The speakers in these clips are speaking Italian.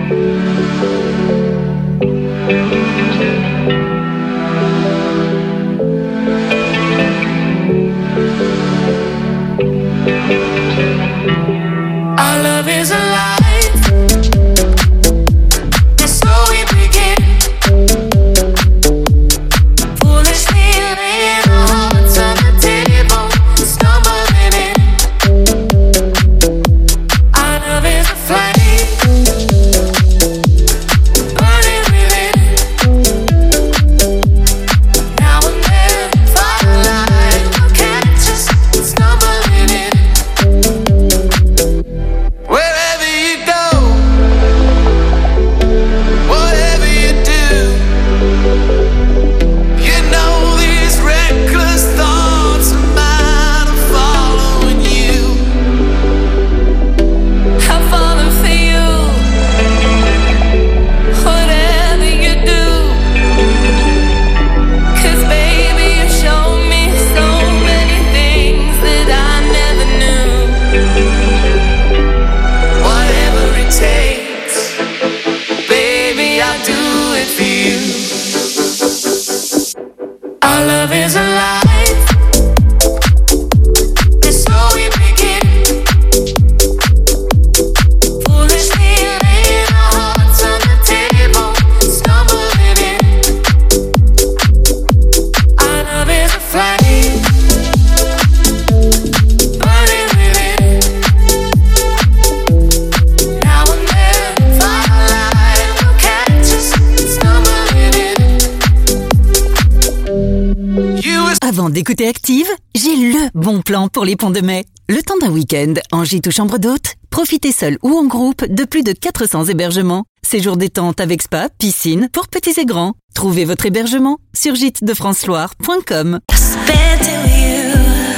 Our love is alive, and so we begin. Foolishly laying our hearts on the table, stumbling in. Our love is a flame, burning within. Now and then, firelight will catch us stumbling in. Wherever you go, whatever you do, you know these reckless thoughts of mine are following you. I'm falling for you, whatever you do. 'Cause baby, you show me so many things that I never knew. Whatever it takes, baby, I'll do it for you. Our love is alive, and so we begin. Foolishly laying our hearts on the table, stumbling in. Our love is a flame, burning within. Now and then, firelight will catch us stumbling in. You were Avant d'écouter Active, j'ai le bon plan pour les ponts de mai. Le temps d'un week-end en gîte ou chambre d'hôte, profitez seul ou en groupe de plus de 400 hébergements. Séjour détente avec spa, piscine pour petits et grands. Trouvez votre hébergement sur gîtesdefranceloire.com. Spend to you.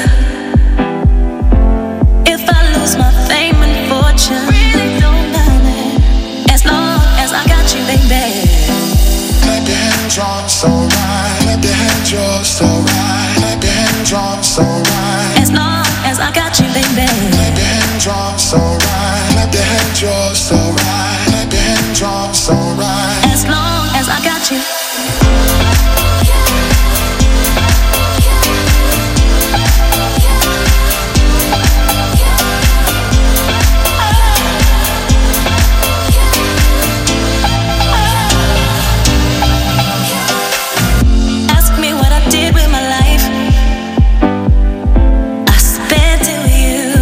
If I lose my fame and fortune, really don't matter. As long as I got you, baby. Clap your hands, you're so right. Clap your hands, you're so right. Clap your hands, you're so right. As long as I got you, baby. Clap your hands, you're so right. Clap your hands, you're so right. Clap your hands, you're so right. As long as I got you. Ask me what I did with my life. I spent to you.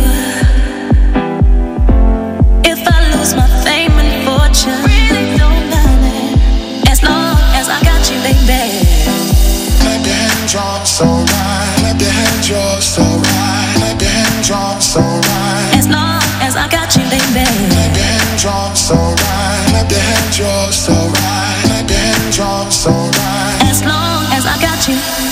If I lose my fame and fortune, really don't matter. As long as I got you, baby. Clap your hands, you're so right. Clap your hands, you're so right. Clap your hands, you're so right. As long as I got you, baby. Clap your hands, you're so right. Clap your hands, you're so right. Clap your hands, you're so right. As long as I got you.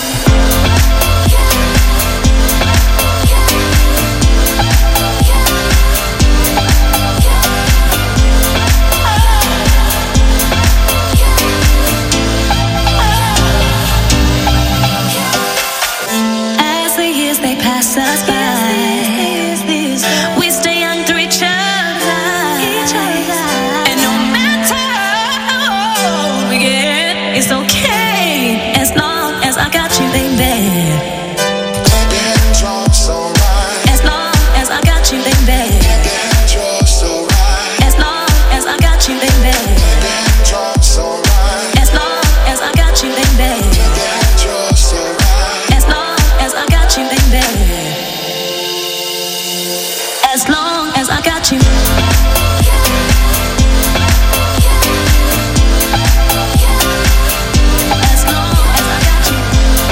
As the years they pass us by, we stay young through each other. And no matter how old we get, it's okay. As long as I got you, baby. Clap your hands, you're so right. As long as I got you, baby. Clap your hands, you're so right. As long as I got you, baby. Clap your hands, you're so right. As long as I got you, baby. Clap your hands, you're so right. As long as I got you, baby. As long as I got you. As long as I got you.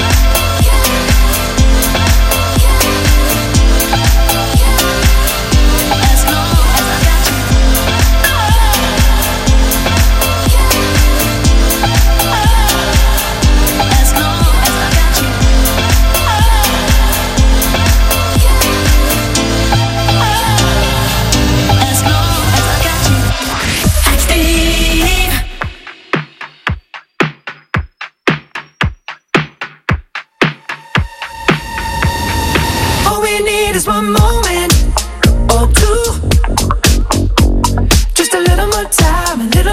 As long as I got you. As long as I got you. As long as I got you. Active. all we need is one moment or two. Just a little more time, a little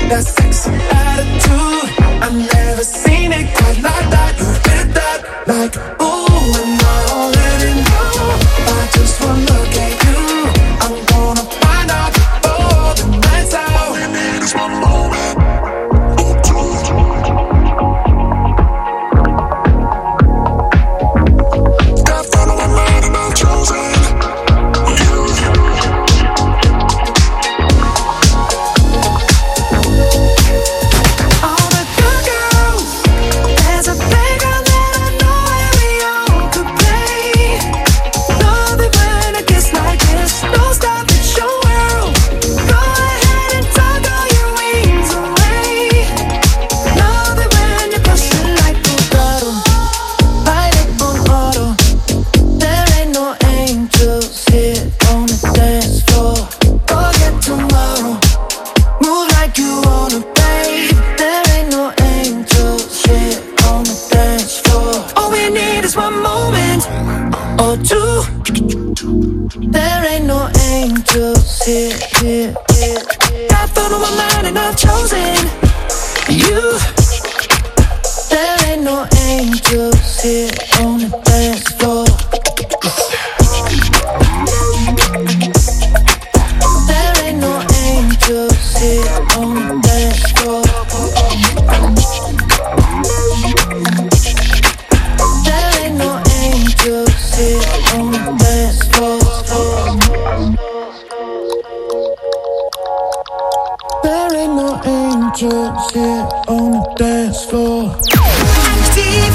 that sexy attitude. I've never seen it quite like that. You did that like, ooh, and I already know. I just wanna look at you. I'm gonna find out all the nights out. All we need is one moment. Got fun on my mind and I've chosen you. All the good girls, there's a playground that I know where we all could play. Love it when it gets like this. Don't stop, it's your world. Go ahead and tuck all your wings away. Love it when you push it like a bottle. Ride it on auto. There ain't no angels here on the dance floor. Forget tomorrow. Move like you wanna, babe. There ain't no angels here on the dance floor. All we need is one moment or two. There ain't no angels here. Got fun on my mind and I've chosen you. There ain't no angels here on the dance floor. There ain't no angels here on the dance floor. There ain't no angels here on the dance floor. There ain't no angels here on the dance floor. Active,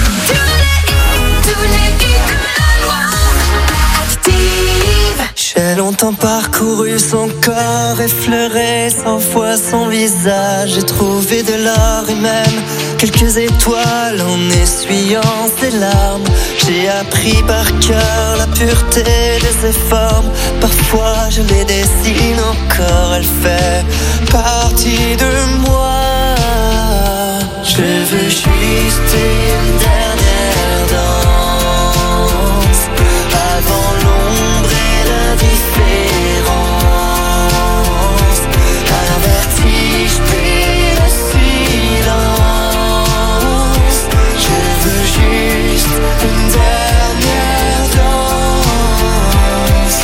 tous les hits de la loi. Active. J'ai longtemps parcouru son corps, effleuré 100 fois son visage. J'ai trouvé de l'or et même quelques étoiles en essuyant ses larmes. J'ai appris par cœur la pureté de ses formes. Parfois je les dessine encore, elle fait partie de moi. Je veux juste une dernière danse avant l'ombre et l'indifférence. Un vertige puis le silence. Je veux juste une dernière danse.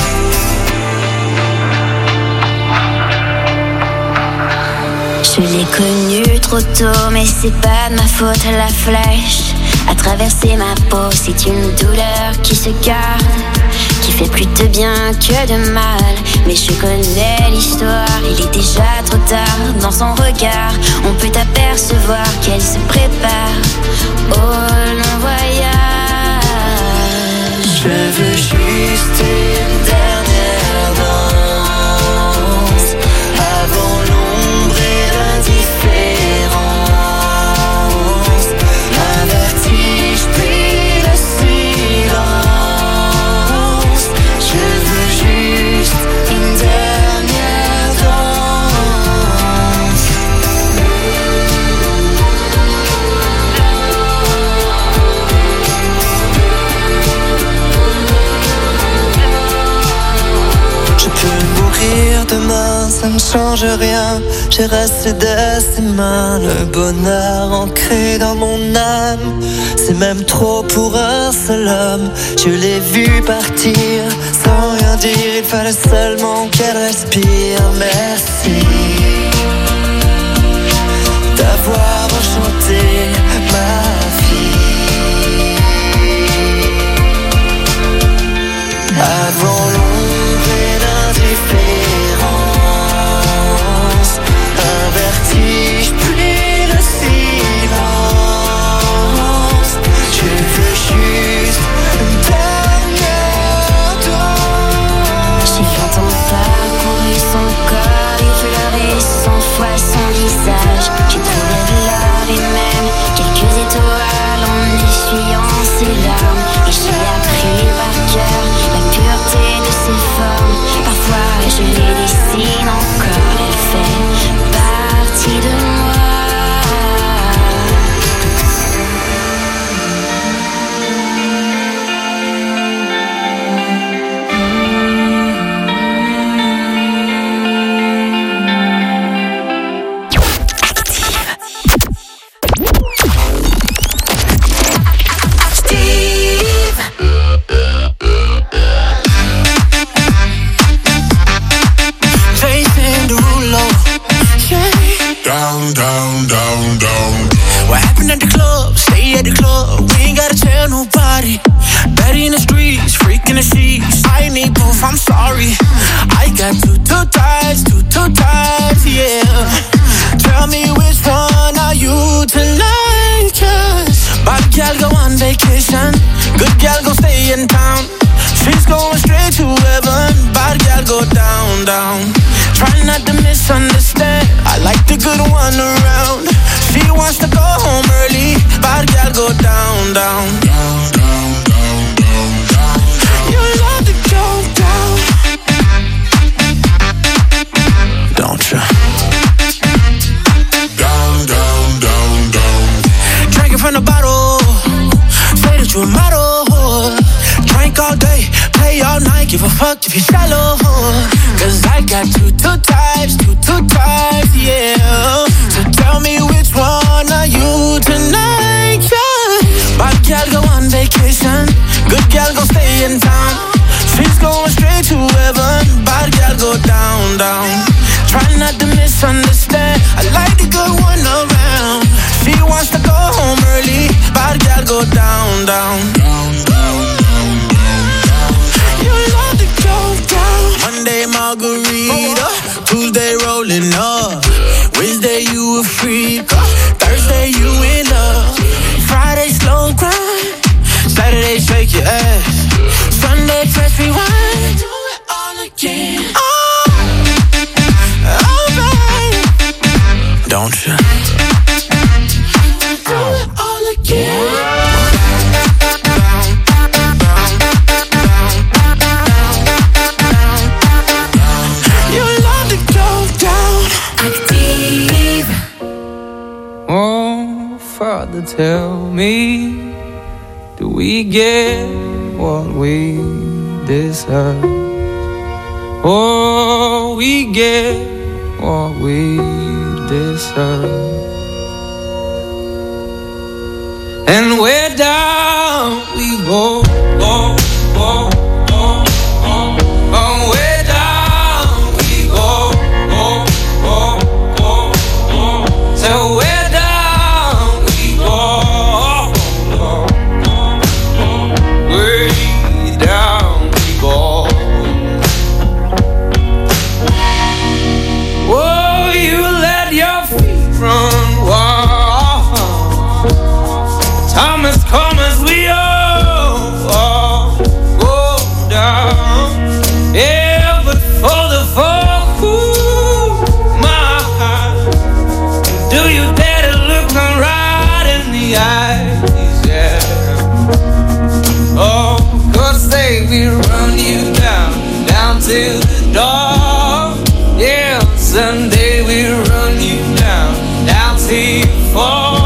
Je l'ai connue trop tôt, mais c'est pas de ma faute. La flèche a traversé ma peau. C'est une douleur qui se garde, qui fait plus de bien que de mal. Mais je connais l'histoire, il est déjà trop tard. Dans son regard, on peut apercevoir qu'elle se prépare au long voyage. Je veux juste une dernière danse avant l'ombre et l'indifférence. Un vertige puis le silence. Je veux juste une dernière danse. Je peux mourir demain, ça ne change rien. J'ai resté de ses mains, le bonheur ancré dans mon âme. C'est même trop pour un seul homme. Je l'ai vu partir sans rien dire. Il fallait seulement qu'elle respire. Merci d'avoir enchanté ma vie. Avant l'ombre et l'indifférence. Un vertige puis le silence. Je veux juste une dernière danse. J'ai longtemps parcouru son corps, effleuré 100 fois son visage. J'ai trouvé de l'or et même quelques étoiles en essuyant ses larmes. Et j'ai appris par cœur la pureté de ses formes. Parfois je les dessine encore, elle fait partie de moi. give a fuck if you're shallow. Cause I got two types, yeah. So tell me which one are you tonight, yeah. Bad girl go on vacation, good girl go stay in town. She's going straight to heaven, bad girl go down, down. Try not to misunderstand, I like the good one around. She wants to go home early, bad girl go down, down, down, down, down, down. You love to go down. Monday margarita, Tuesday rolling up, Wednesday you a freak, Thursday you in love, Friday slow grind, Saturday shake your ass, Sunday press rewind, do it all again. Oh babe, don't you? Do it all again. You love to go down. Active. Oh, Father, tell me, do we get what we deserve? Oh, we get what we deserve. And where down we go, go, go, go, go. Oh, where down we go, go, go, go, go. So where down we go, go, go, go. Way down we go. Oh, you let your feet run wild. Thomas, come as we all go down. Yeah, but for the folk who my heart, do you dare to look them right in the eyes? Yeah. Oh, 'cause they will run you down, down to the door. Yeah, someday we'll run you down, down till you fall.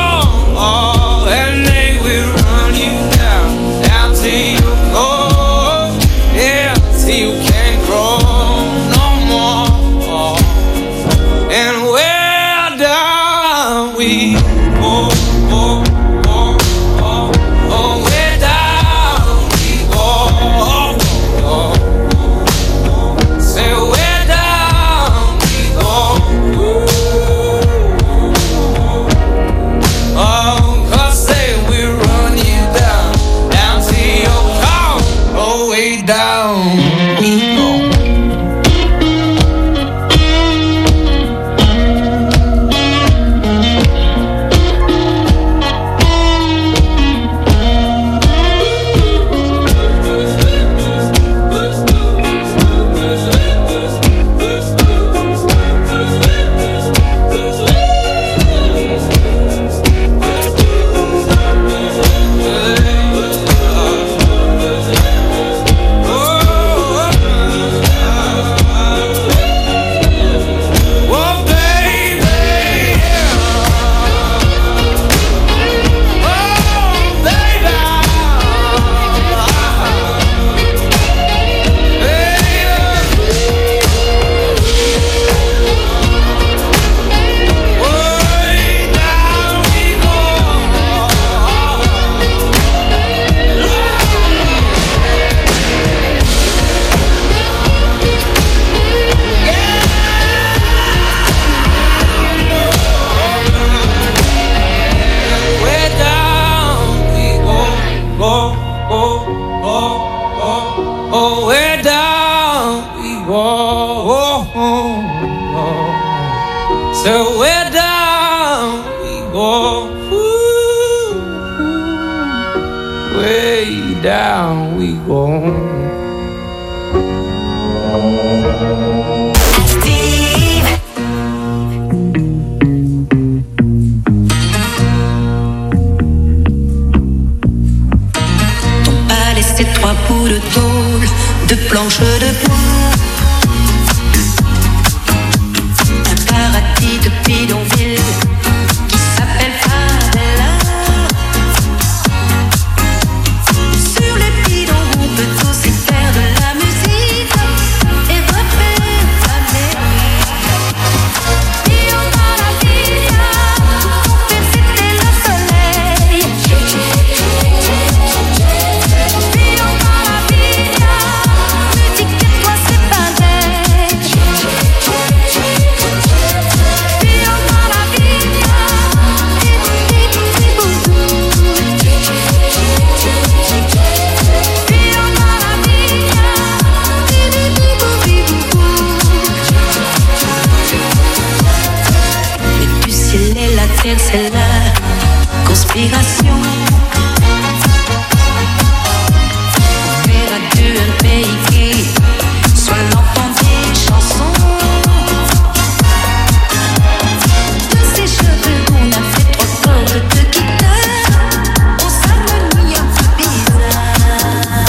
And they will run you down, down till you go. Yeah, till you can't grow no more. And where down we go, go, go, go. Oh, where down we go, go, go. Say where down we go. Oh, 'cause they will run you down, down to your car. Oh, way down we go. So where down we go, way down we go. Ces trois bouts de tôle, de planches de bois, un paradis de bidonville qui s'appelle Favela. Sur les bidons on peut aussi faire de la inspiration. Faire adieu un pays qui soit l'entend des chansons. De ces cheveux qu'on a fait trop fort de guitare, on s'harmonie un peu bizarre.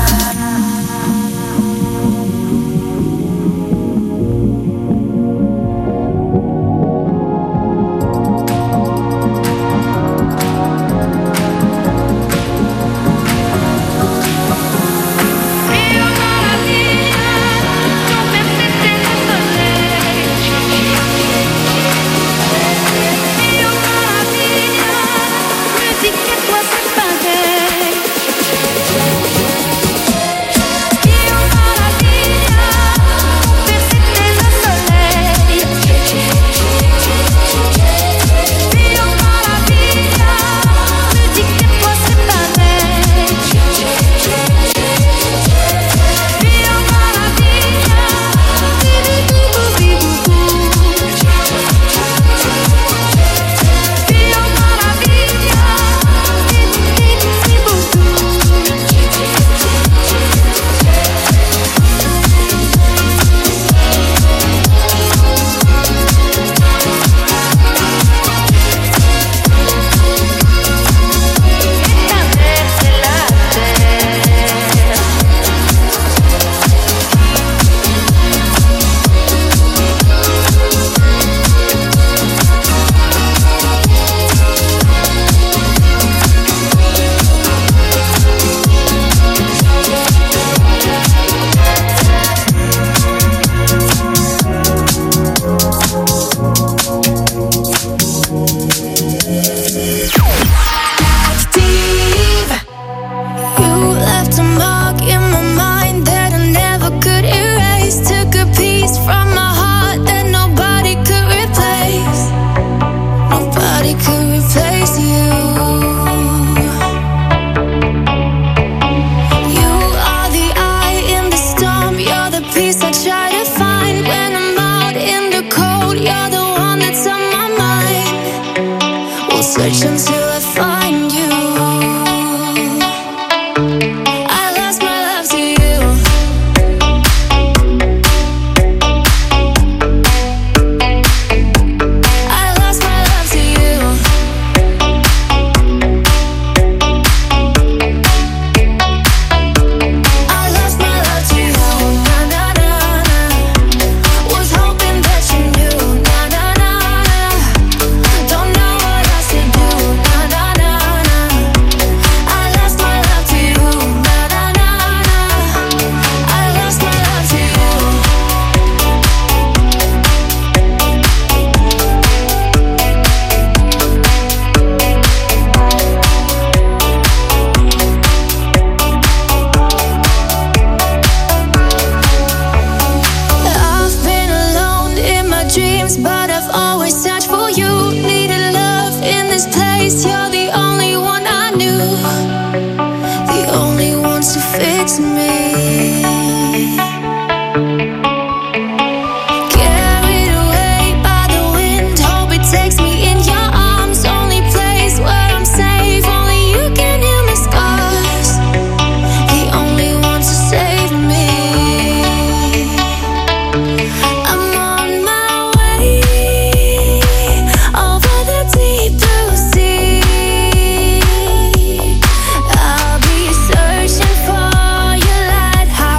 Search until I find you. I lost my love to you. I lost my love to you. I lost my love to you. Na na na na. Was hoping that you knew. Na na na na. Don't know what else to do. Na na na na. I lost my love to you. Na na na na. I lost my love to you. I've been alone in my dreams, but I've always searched for you. Needed love in this place. You're the only one I knew, the only one to fix me. Carried away by the wind, hope it takes me in your arms. Only place where I'm safe, only you can heal my scars. The only one to save me. I'm on my way over the deep blue sea. I'll be searching for your lighthouse.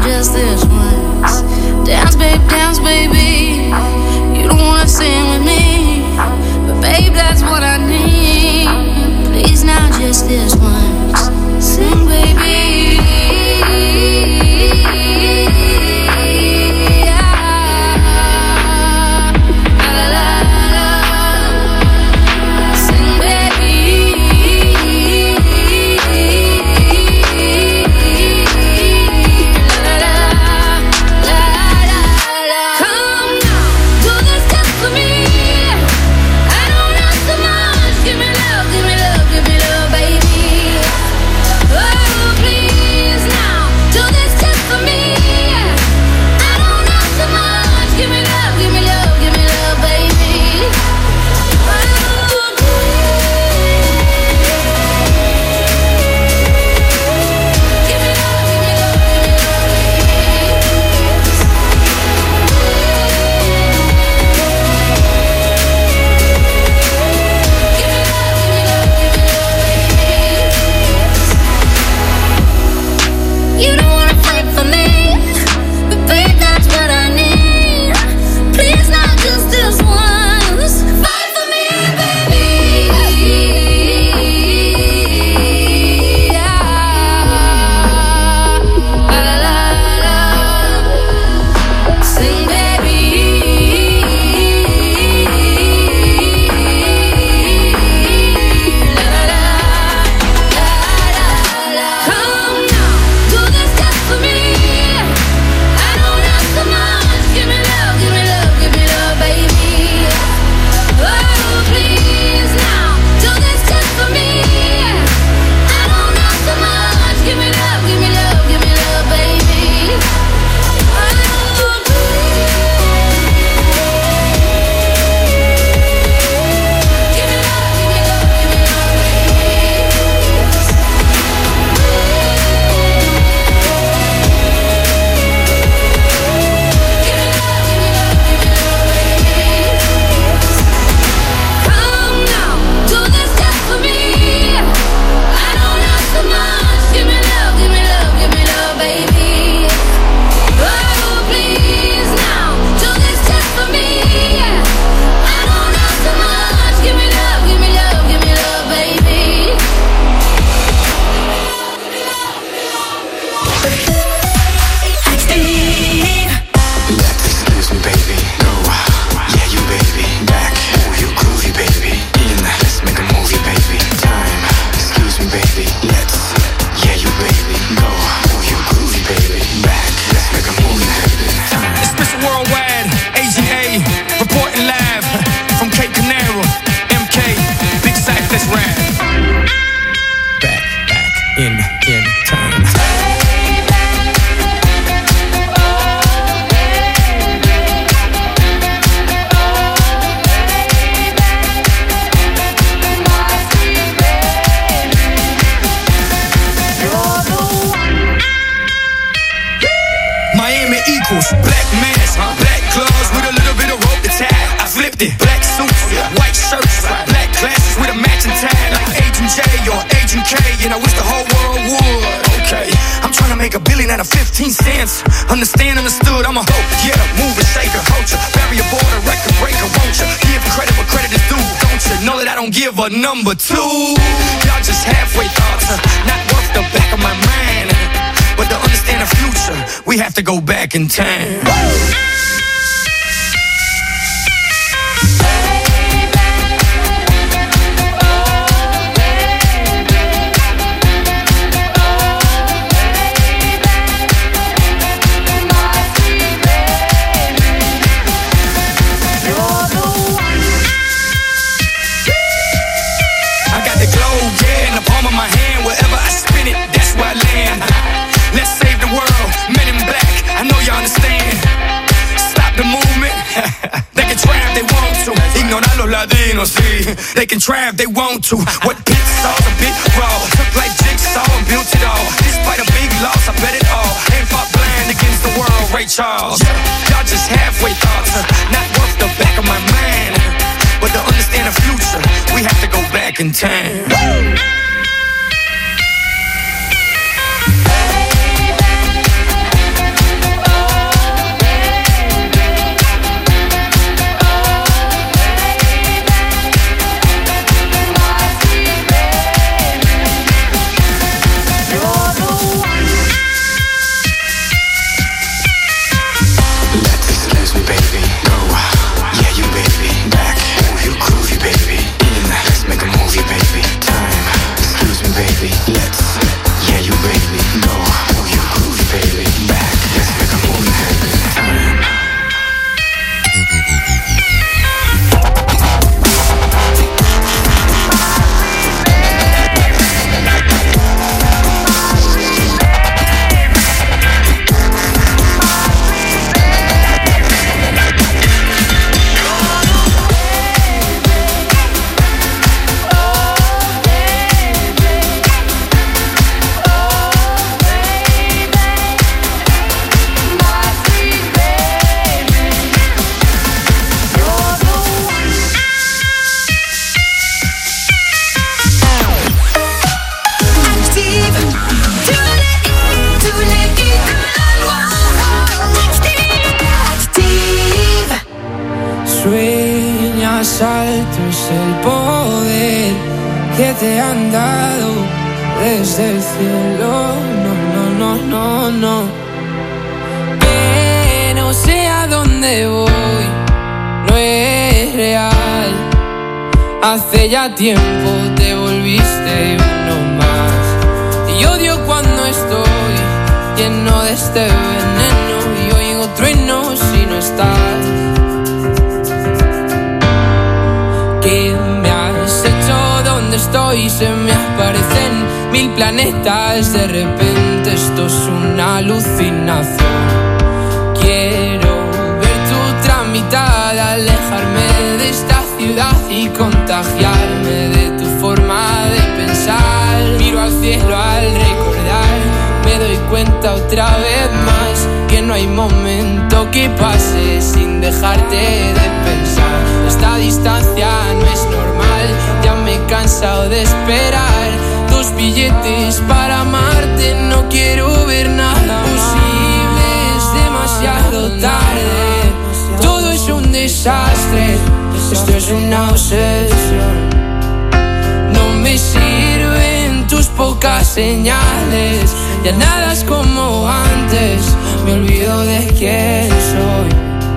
just this once. Dance, baby. You don't wanna sing with me, but babe, that's what I need. Please now, just this once. Sing, baby. Number two, y'all just halfway thoughts, not worth the back of my mind. But to understand the future, we have to go back in time. They can try if they want to. What pits saw's a bit raw. Took like jigsaw and built it all. Despite a big loss, I bet it all. Ain't fought blind against the world, Ray Charles. Y'all just halfway thoughts, not worth the back of my mind. But to understand the future, we have to go back in time. active. Tous les hits de la loi. Active. Sueñas alto es el poder que te han dado desde el cielo. No, no, no, no, no. Que no sé a dónde voy, no es real. Hace ya tiempo te volviste uno más. Y odio cuando estoy lleno de este veneno y oigo truenos si no estás. ¿Qué me has hecho? ¿Dónde estoy? Se me aparecen 1000 planetas. De repente esto es una alucinación. Quiero ver tu tramitada, alejarme de esta ciudad y contagiarme de tu forma de pensar. Miro al cielo al recordar, me doy cuenta otra vez más que no hay momento que pase sin dejarte de pensar. Esta distancia no es normal, ya me he cansado de esperar tus billetes para amarte. No quiero ver nada posible, es demasiado tarde. Todo es un desastre, esto es una obsesión. No me sirven tus pocas señales, ya nada es como antes, me olvido de quién soy.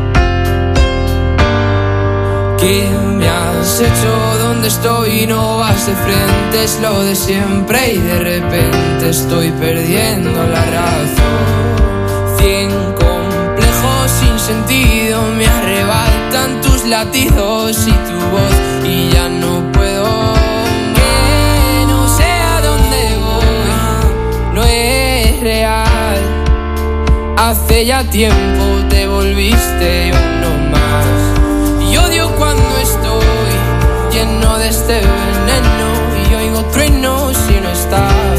¿Qué me has hecho? ¿Dónde estoy? No vas de frente, es lo de siempre y de repente estoy perdiendo la razón. 100 complejos sin sentido me arrebatan tus latidos y tu voz y ya no puedo. Que no sé a dónde voy, no es real. Hace ya tiempo te volviste uno más. Y odio cuando estoy lleno de este veneno y oigo truenos si no estás.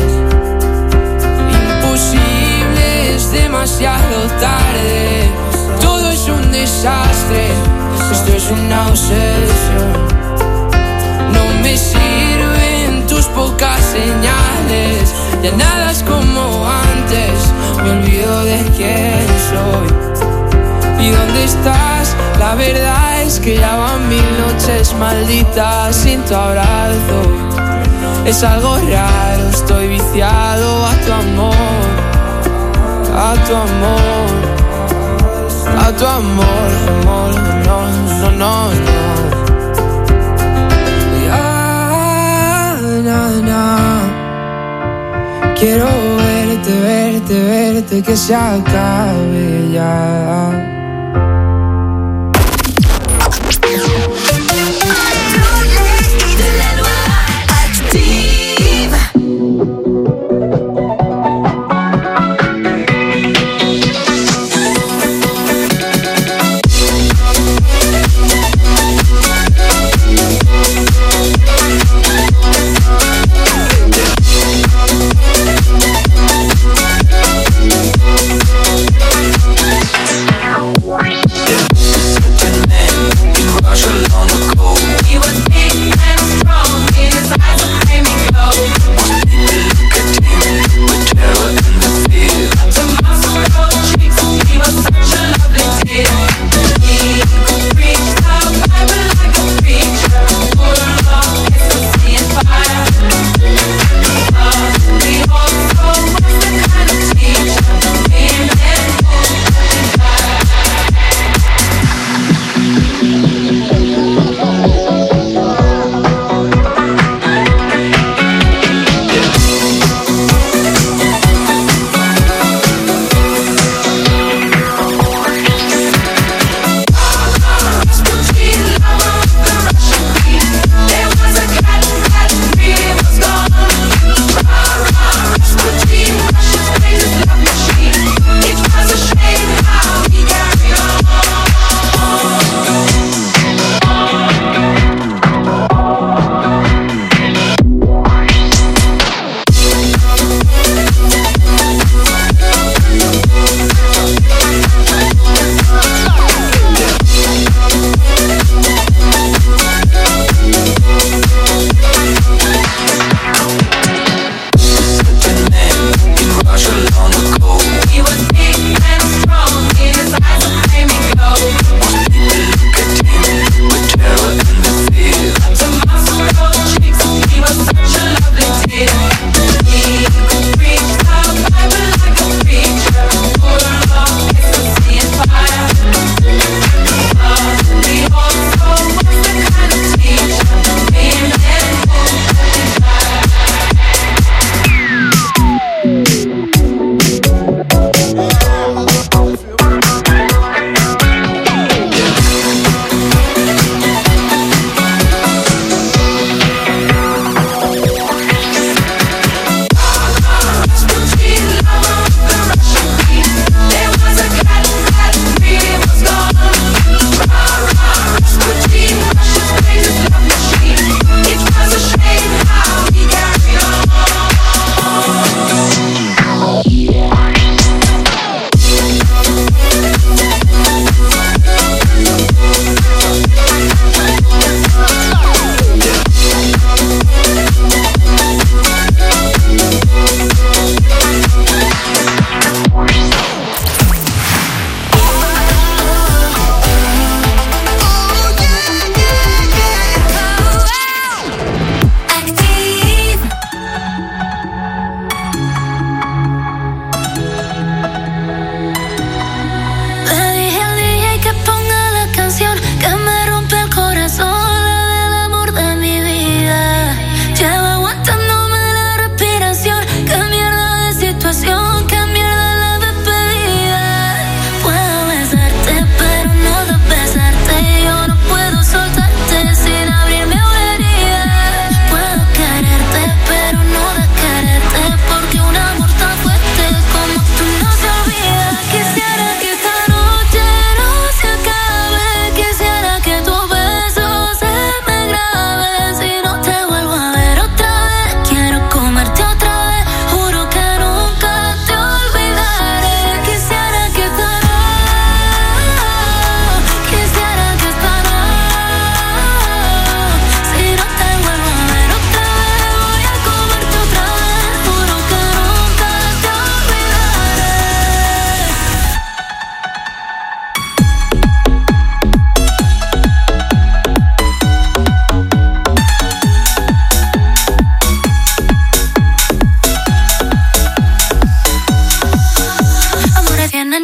Imposible, es demasiado tarde. Todo es un desastre, esto es una obsesión. No me sirven tus pocas señales, ya nada es como antes, me olvido de quién soy. ¿Y dónde estás? La verdad es que ya van 1000 noches malditas sin tu abrazo. Es algo raro, estoy viciado a tu amor, a tu amor, a tu amor, amor, no, no, no, no. Ya, na, na. Quiero verte, verte, verte, que se acabe ya.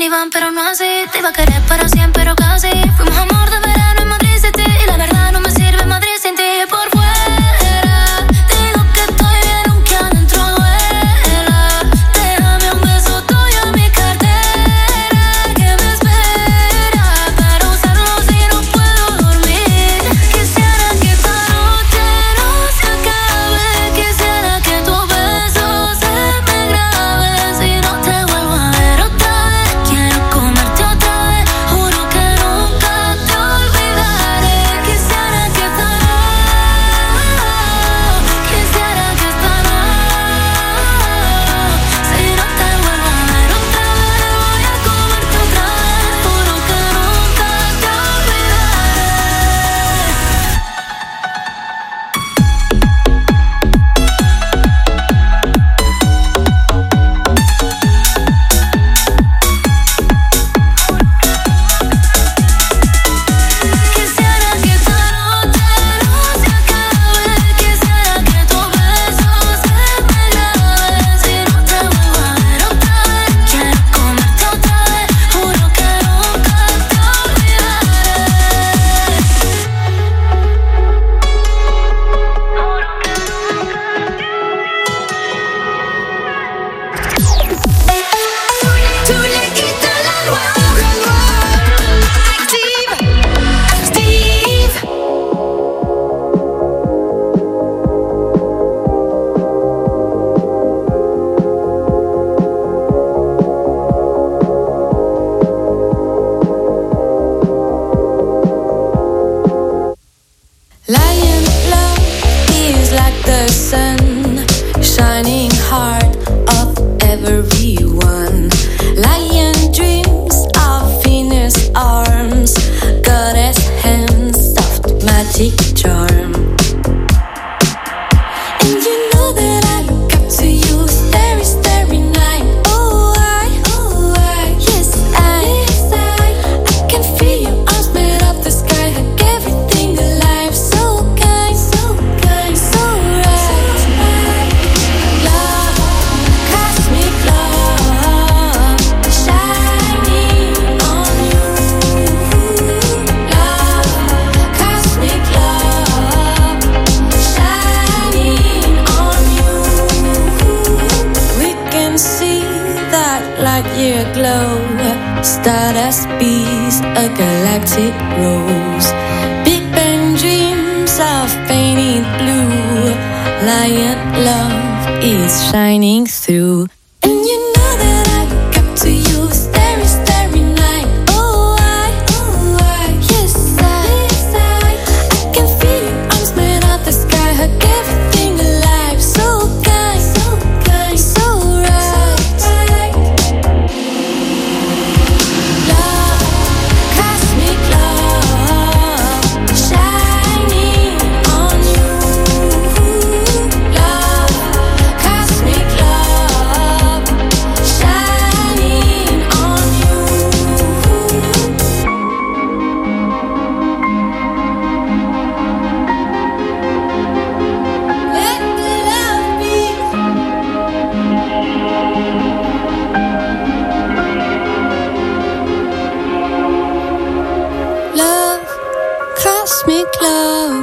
iban, pero no así. Te iba a querer para siempre, pero casi. Fuimos amor de verano en Madrid City. Y la verdad no me sirve Madrid sin ti. Por fuera digo que estoy bien, aunque adentro duela. Déjame un beso tuyo en mi cartera que me espera para usarlo si no puedo dormir. Quisiera que esta noche no se acabe. Quisiera que tus besos se me graben. Si no te vuelvo a ver otra vez, quiero comerte otra vez. Juro que nunca te olvidaré. Quisiera que esta noche, quisiera que esta noche, si no te vuelvo a ver otra vez, voy a comerte otra vez. Juro que nunca te Quisiera que esta noche no se acabe. Quisiera que tus besos se me graben. Si no te vuelvo a ver otra vez, quiero comerte otra vez. Juro que nunca te olvidaré. Tú le quitas la loi. Active, Steve. Lion love is like the sun, shining heart of everyone. Lion dreams of Venus arms, goddess hands, soft magic charm. And you know that I look up to you, starry, starry night. Oh, yes, I can feel your arms made of the sky, hug everything alive. So kind, so kind, so right. Love, cosmic love, shining on you. Love, cosmic love, shining on you. We can see that light year glow, stardust bees, a galactic rose. Big Bang dreams of painted blue. Lion love is shining through. And you know that I look up to you, starry, starry night. Oh, yes, I can feel your arms made of the sky, hug everything alive. So kind, so kind, so right. Love, cosmic love, shining on you. Love, cosmic love, shining on you. Let the love be. Love, cosmic love,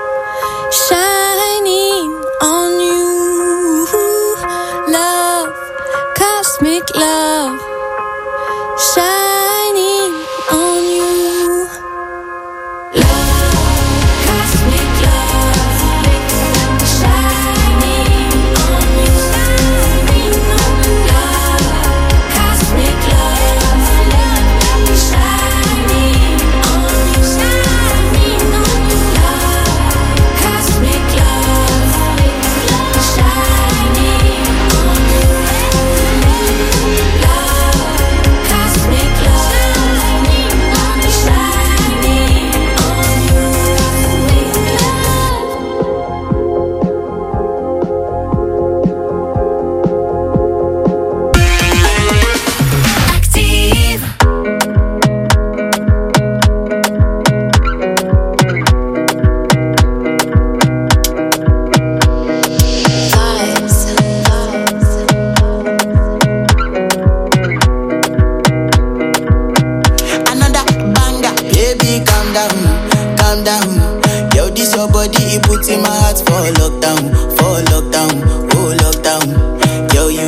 shining on you. Love, cosmic love, shining on you. Love, cosmic love, shining on you. Love, cosmic love, shining on you. Love, cosmic love, shining on you. Love, cosmic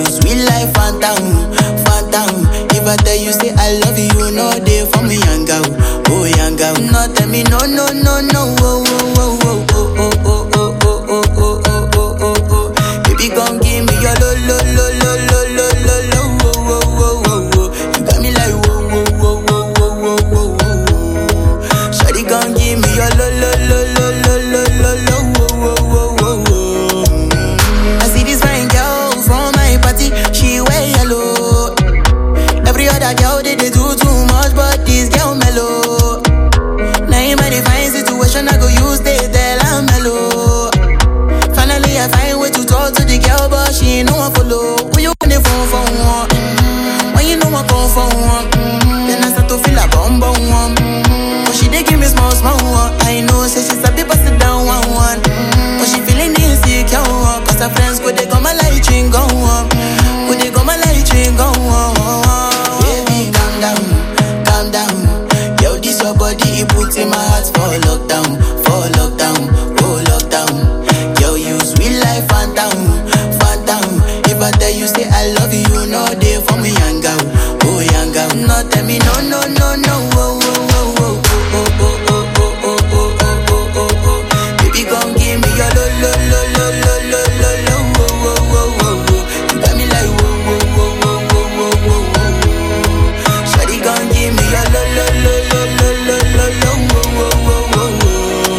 sweet life, phantom, phantom. If I tell you say I love you, no day for me, young girl, oh young girl. No tell me no, no, no, no, oh, oh, oh, oh, oh, oh, oh, oh, oh, oh, oh, oh, oh, oh. Baby, come give me your lo, lo, lo, lo, lo, lo, lo, lo, oh, oh, oh, oh, oh. You got me like whoa, whoa, whoa, whoa, whoa, whoa, whoa, whoa. Shawty, come give me your lo, lo, lo, lo, lo, lo, lo, lo, oh, oh, oh, oh, oh. I see this fine girl from my party, she wear yellow. Every other girl they do too much, but this girl mellow. Now in my divine situation, I go use they tell I'm mellow. Finally I find way to talk to the girl, but she ain't no one follow. Who you gonna phone for one? When you know I come for one, then I start to feel a bum bum one. But she dey give me small small one. I know say she's a bit pass it down one one. But she feeling insecure, cause her friends go they come my light ring go on. Go they come my light ring go on. Baby, calm down, calm down. Yo, this your body, it puts in my heart for lockdown, oh lockdown. Yo, you sweet life, phantom, phantom. If I tell you say I love you, no day for me, young girl, oh young girl. No tell me no, no, no, no, oh, oh, oh, oh, oh, oh, oh, oh, oh, oh, oh, oh, oh, oh. Baby, come give me your lo, lo, lo, lo, lo, lo, lo, lo, oh, oh, oh, oh, oh. You got me like whoa, whoa, whoa, whoa, whoa, whoa, whoa, whoa. Shawty, come give me your lo, lo, lo, lo, lo, lo, lo, lo, oh, oh, oh, oh,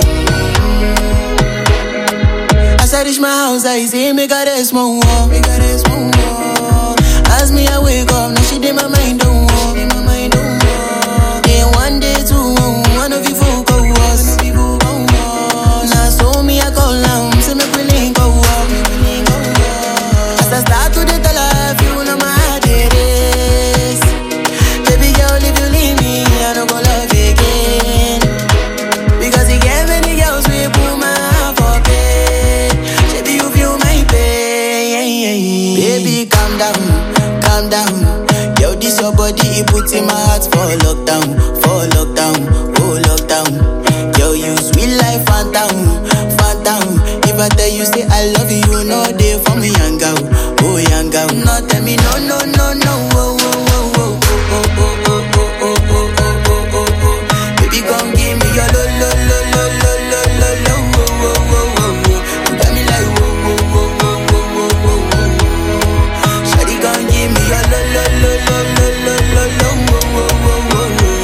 oh. As I reach my house, I see me got a small wall, me got a small wall. As me I wake up, now she did my mind don't walk, Then one day two, one of you folk go was. Now so me I call now, say me we link go up. As I start to the tell her, you know my heart it is. Baby girl, if you leave me, I don't go love again. Because you get many girls we put my heart for bed. Baby, you feel my pain. Baby, calm down, calm down. Yo, this your body, it puts in my heart for lockdown, oh lockdown. Yo, you sweet life, phantom, phantom. If I tell you say I love you, no day for me, young girl, oh young girl. No tell me no, no, no, no, oh, oh, oh, oh, oh, oh, oh, oh, oh, oh, oh, oh, oh. Baby, come give me your lo, lo, lo, lo, lo, lo, lo, lo, oh, oh, oh, oh, oh. You got me like whoa, whoa, whoa, whoa, whoa, whoa, whoa, whoa. Shawty, come give me your lo, lo, lo, lo, lo, lo, lo, lo, oh, oh, oh, oh, oh.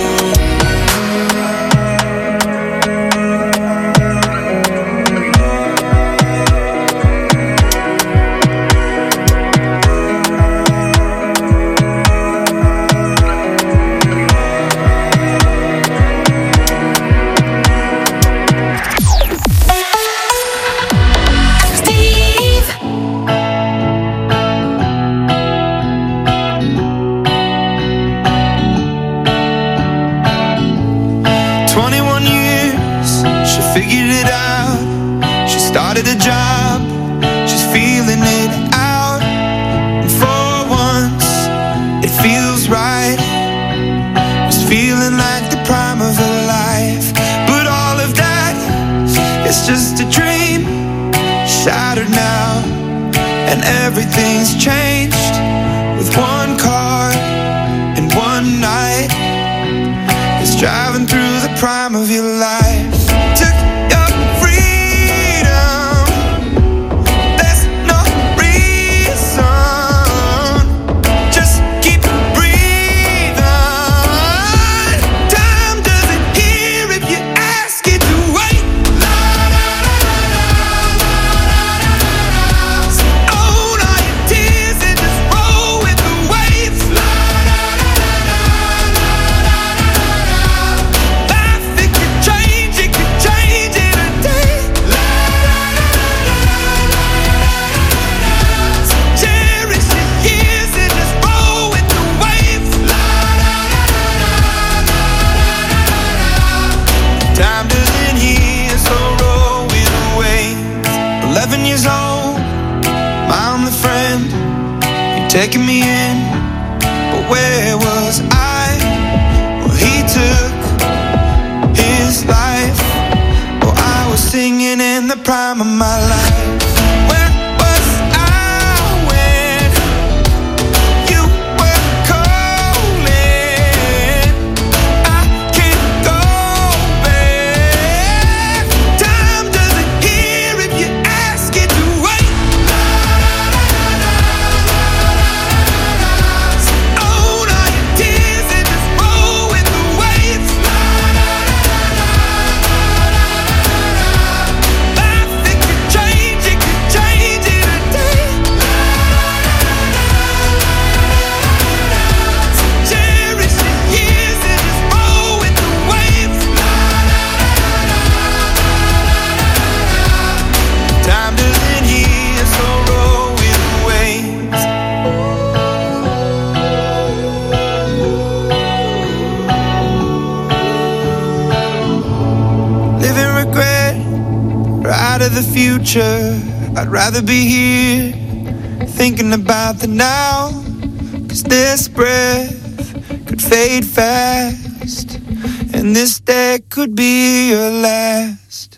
Started a job, she's feeling it out. And for once, it feels right. Was feeling like the prime of her life. But all of that is just a dream, shattered now. And everything's changed with one car and one night. It's driving through the prime of your life. Took your taking me in, but where was I? Well, he took his life. Well, I was singing in the prime of my life. Where was I when future. I'd rather be here, thinking about the now. 'Cause this breath could fade fast, and this day could be your last.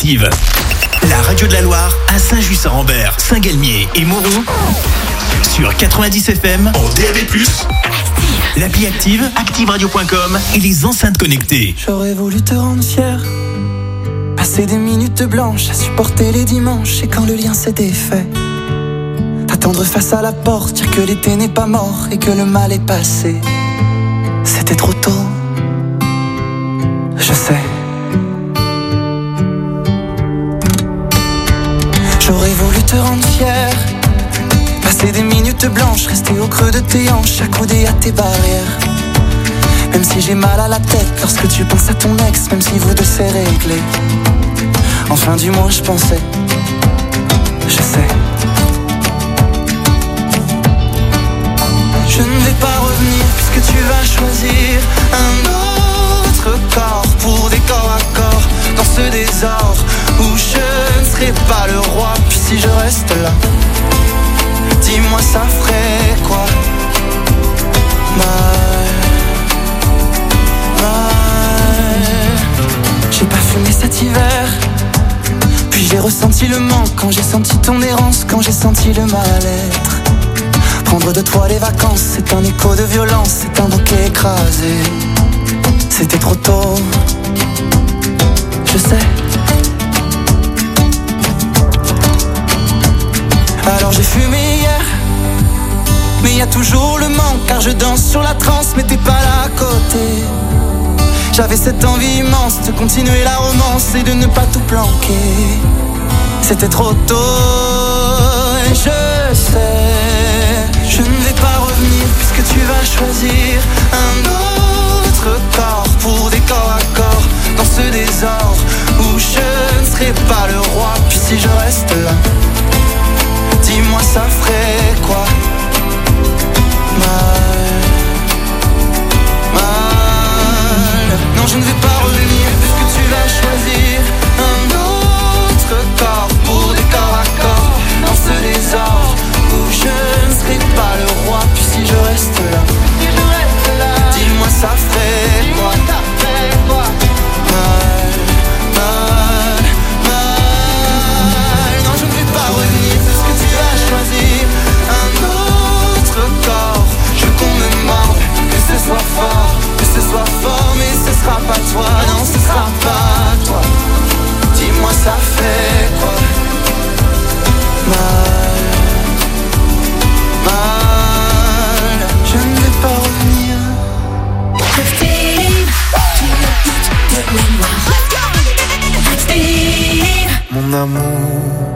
Active. La radio de la Loire à Saint-Just-Saint-Rambert, Saint-Galmier et Mauron sur 90 FM en DAB+, l'appli Active, activeradio.com et les enceintes connectées. J'aurais voulu te rendre fier, passer des minutes blanches à supporter les dimanches et quand le lien s'est défait, t'attendre face à la porte, dire que l'été n'est pas mort et que le mal est passé. C'était trop tôt, je sais. J'aurais voulu te rendre fier, passer des minutes blanches, rester au creux de tes hanches, accoudé à tes barrières. Même si j'ai mal à la tête lorsque tu penses à ton ex, même si vous deux c'est réglé. Enfin du moins je pensais, je sais. Je ne vais pas revenir puisque tu vas choisir un autre corps pour des corps à corps dans ce désordre où je ne serai pas le roi. Puis si je reste là, dis-moi ça ferait quoi? Mal. J'ai pas fumé cet hiver, puis j'ai ressenti le manque quand j'ai senti ton errance, quand j'ai senti le mal-être. Prendre de toi les vacances, c'est un écho de violence, c'est un bouquet écrasé. C'était trop tôt, je sais. Alors j'ai fumé hier, mais y a toujours le manque, car je danse sur la transe, mais t'es pas là à côté. J'avais cette envie immense de continuer la romance et de ne pas tout planquer. C'était trop tôt, et je sais. Je ne vais pas revenir puisque tu vas choisir un autre corps pour des corps à corps dans ce désordre où je ne serai pas le roi. Puis si je reste là, dis-moi ça ferait quoi? Mal. Non, je ne vais pas revenir puisque tu vas choisir un autre corps pour des corps à corps dans ce désordre où je ne serai pas le roi. Puis si je reste là, dis-moi ça ferait quoi? Mal. Non, je ne vais pas revenir puisque tu vas choisir un autre corps. Je veux qu'on me morde, que ce soit fort, mais ce sera pas toi, non ce sera pas toi. Dis-moi ça fait quoi? Mal, je ne vais pas revenir. Mon amour,